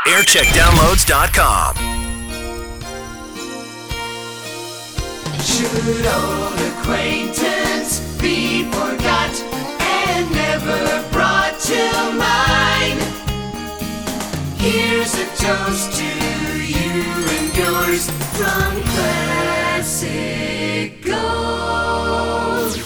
aircheckdownloads.com. Should old acquaintance be forgot and never brought to mind? Here's a toast to you and yours from Classic Gold.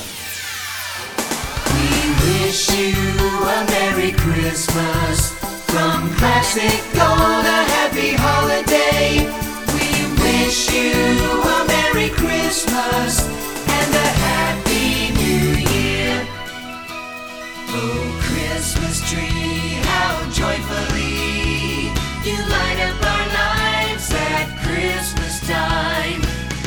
We wish you a Merry Christmas from Classic Gold, a happy holiday. We wish you a Merry Christmas and a Happy New Year. Oh, Christmas tree, how joyfully you light up our lives at Christmas time.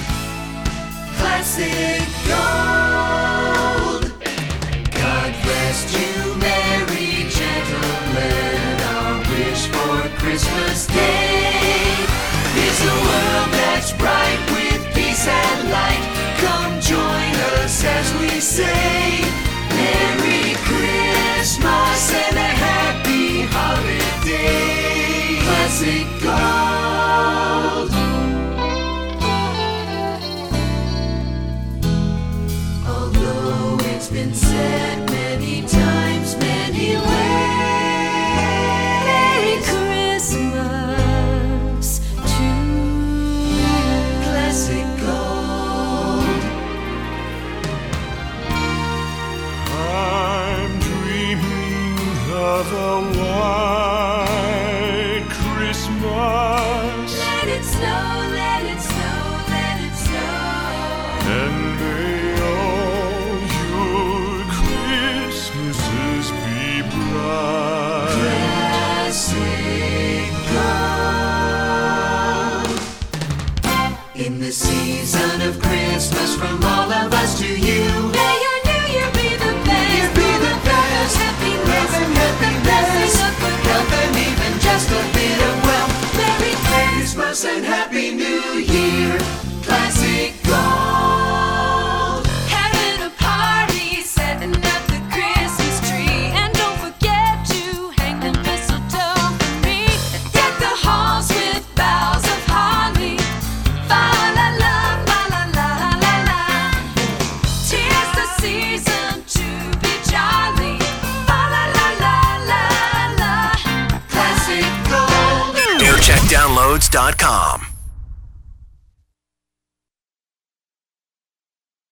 Classic Gold. God rest you, merry gentlemen. Our wish for Christmas Day is a world that's bright with peace and light. Come join us as we say Merry Christmas and a happy holiday. Classic Gold. Although it's been said many times, many ways, Merry Christmas to you. Classic Gold. I'm dreaming of a white Christmas, Let it snow, let it snow, let it snow. and may all your Christmases be bright. Classic Gold. In the season of Christmas, from all of us to you, may your new year be the best. Be the best. Happiness and happiness. Health and even just a bit of wealth. Merry Christmas and Happy New Year. Classic Gold. Having a party, setting up the Christmas tree, and don't forget to hang the mistletoe for me. Deck the halls with boughs of holly. Fa la la, fa la la la la. 'Tis the season to be jolly. Fa la la la la la. Classic Gold. aircheckdownloads.com.